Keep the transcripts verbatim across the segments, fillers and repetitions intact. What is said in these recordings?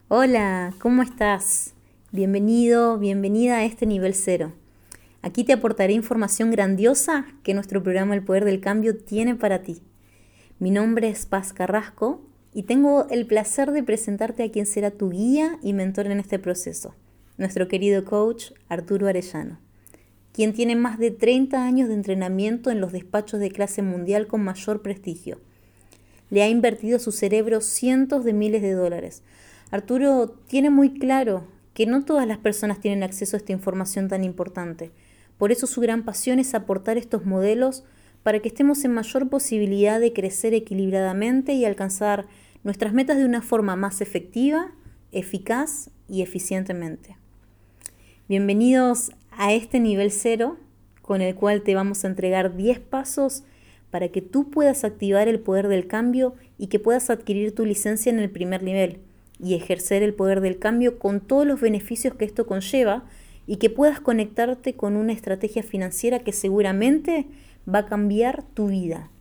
Hola, ¿cómo estás? Bienvenido, bienvenida a este nivel cero. Aquí te aportaré información grandiosa que nuestro programa El Poder del Cambio tiene para ti. Mi nombre es Paz Carrasco y tengo el placer de presentarte a quien será tu guía y mentor en este proceso, nuestro querido coach Arturo Arellano, quien tiene más de treinta años de entrenamiento en los despachos de clase mundial con mayor prestigio. Le ha invertido a su cerebro cientos de miles de dólares. Arturo tiene muy claro que no todas las personas tienen acceso a esta información tan importante. Por eso su gran pasión es aportar estos modelos para que estemos en mayor posibilidad de crecer equilibradamente y alcanzar nuestras metas de una forma más efectiva, eficaz y eficientemente. Bienvenidos a este nivel cero, con el cual te vamos a entregar diez pasos para que tú puedas activar el poder del cambio y que puedas adquirir tu licencia en el primer nivel y ejercer el poder del cambio con todos los beneficios que esto conlleva y que puedas conectarte con una estrategia financiera que seguramente va a cambiar tu vida.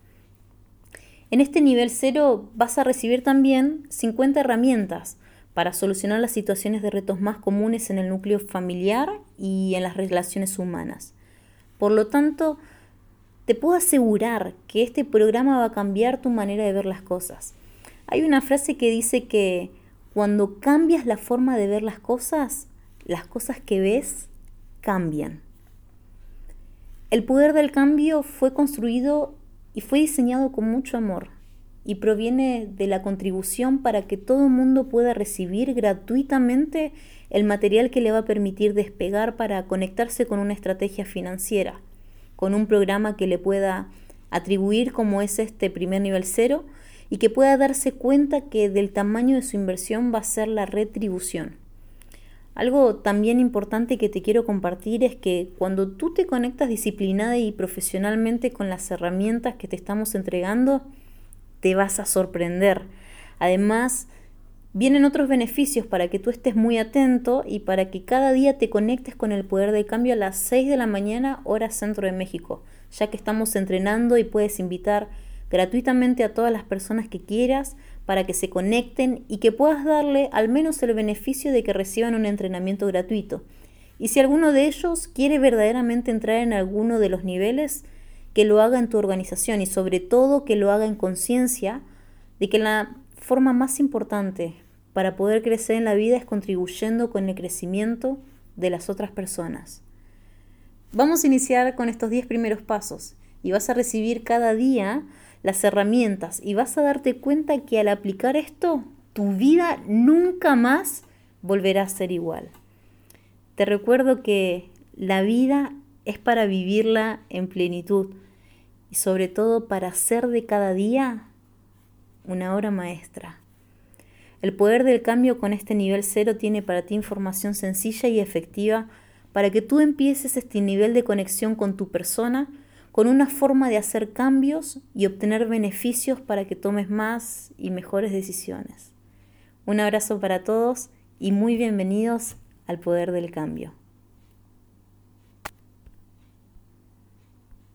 En este nivel cero vas a recibir también cincuenta herramientas para solucionar las situaciones de retos más comunes en el núcleo familiar y en las relaciones humanas. Por lo tanto, te puedo asegurar que este programa va a cambiar tu manera de ver las cosas. Hay una frase que dice que cuando cambias la forma de ver las cosas, las cosas que ves cambian. El poder del cambio fue construido y fue diseñado con mucho amor y proviene de la contribución para que todo el mundo pueda recibir gratuitamente el material que le va a permitir despegar para conectarse con una estrategia financiera, con un programa que le pueda atribuir como es este primer nivel cero y que pueda darse cuenta que del tamaño de su inversión va a ser la retribución. Algo también importante que te quiero compartir es que cuando tú te conectas disciplinada y profesionalmente con las herramientas que te estamos entregando, te vas a sorprender. Además, vienen otros beneficios para que tú estés muy atento y para que cada día te conectes con el poder del cambio a las seis de la mañana, hora centro de México, ya que estamos entrenando y puedes invitar gratuitamente a todas las personas que quieras para que se conecten y que puedas darle al menos el beneficio de que reciban un entrenamiento gratuito. Y si alguno de ellos quiere verdaderamente entrar en alguno de los niveles, que lo haga en tu organización y sobre todo que lo haga en conciencia de que la forma más importante para poder crecer en la vida es contribuyendo con el crecimiento de las otras personas. Vamos a iniciar con estos diez primeros pasos y vas a recibir cada día las herramientas y vas a darte cuenta que al aplicar esto, tu vida nunca más volverá a ser igual. Te recuerdo que la vida es para vivirla en plenitud y sobre todo para hacer de cada día una obra maestra. El poder del cambio con este nivel cero tiene para ti información sencilla y efectiva para que tú empieces este nivel de conexión con tu persona, con una forma de hacer cambios y obtener beneficios para que tomes más y mejores decisiones. Un abrazo para todos y muy bienvenidos al poder del cambio.